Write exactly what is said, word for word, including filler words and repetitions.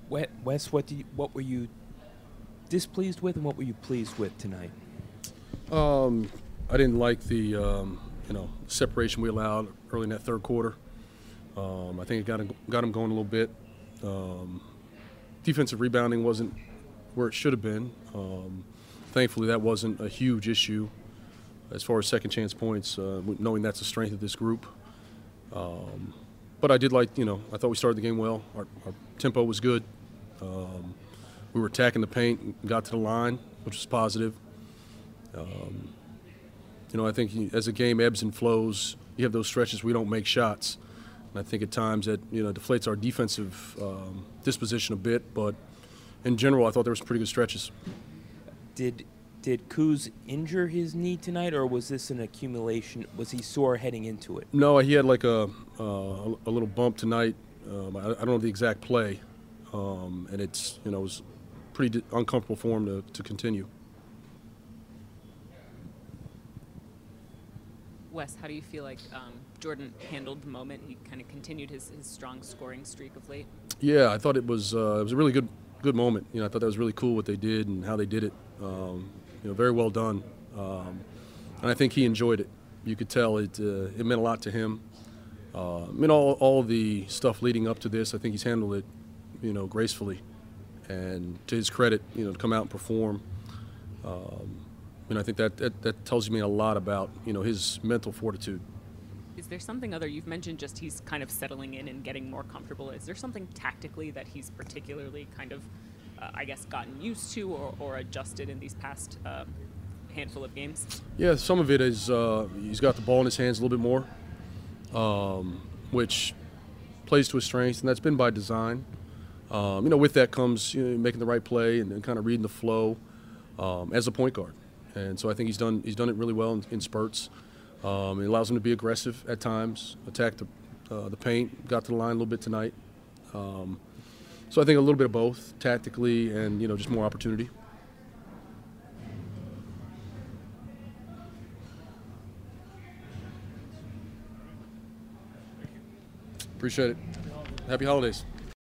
Wes, what do you, what were you displeased with, and what were you pleased with tonight? Um, I didn't like the um, you know separation we allowed early in that third quarter. Um, I think it got him, got him going a little bit. Um, defensive rebounding wasn't where it should have been. Um, thankfully, that wasn't a huge issue as far as second chance points, uh, knowing that's the strength of this group. Um, but I did like, you know, I thought we started the game well. Our, our tempo was good. Um, we were attacking the paint and got to the line, which was positive. Um, you know, I think as the game ebbs and flows, you have those stretches we don't make shots. And I think at times that, you know, deflates our defensive um, disposition a bit. But in general, I thought there were some pretty good stretches. Did did Kuz injure his knee tonight, or was this an accumulation? Was he sore heading into it? No, he had like a uh, a little bump tonight. Um, I, I don't know the exact play, um, and it's you know it was pretty uncomfortable for him to, to continue. Wes, how do you feel like um, Jordan handled the moment? He kind of continued his, his strong scoring streak of late. Yeah, I thought it was uh, it was a really good good moment. You know, I thought that was really cool what they did and how they did it. Um, you know, very well done, um, and I think he enjoyed it. You could tell it uh, it meant a lot to him. Uh, I mean, all all the stuff leading up to this, I think he's handled it, you know, gracefully, and to his credit, you know, to come out and perform. Um, and I think that, that that tells me a lot about you know his mental fortitude. Is there something other, you've mentioned just he's kind of settling in and getting more comfortable. Is there something tactically that he's particularly kind of, uh, I guess, gotten used to or, or adjusted in these past uh, handful of games? Yeah, some of it is uh, he's got the ball in his hands a little bit more, um, which plays to his strengths, and that's been by design. Um, you know, with that comes you know, making the right play and, and kind of reading the flow um, as a point guard. And so I think he's done he's done it really well in, in spurts. Um, it allows him to be aggressive at times, attack the, uh, the paint, got to the line a little bit tonight. Um, so I think a little bit of both, tactically and, you know, just more opportunity. Appreciate it. Happy holidays.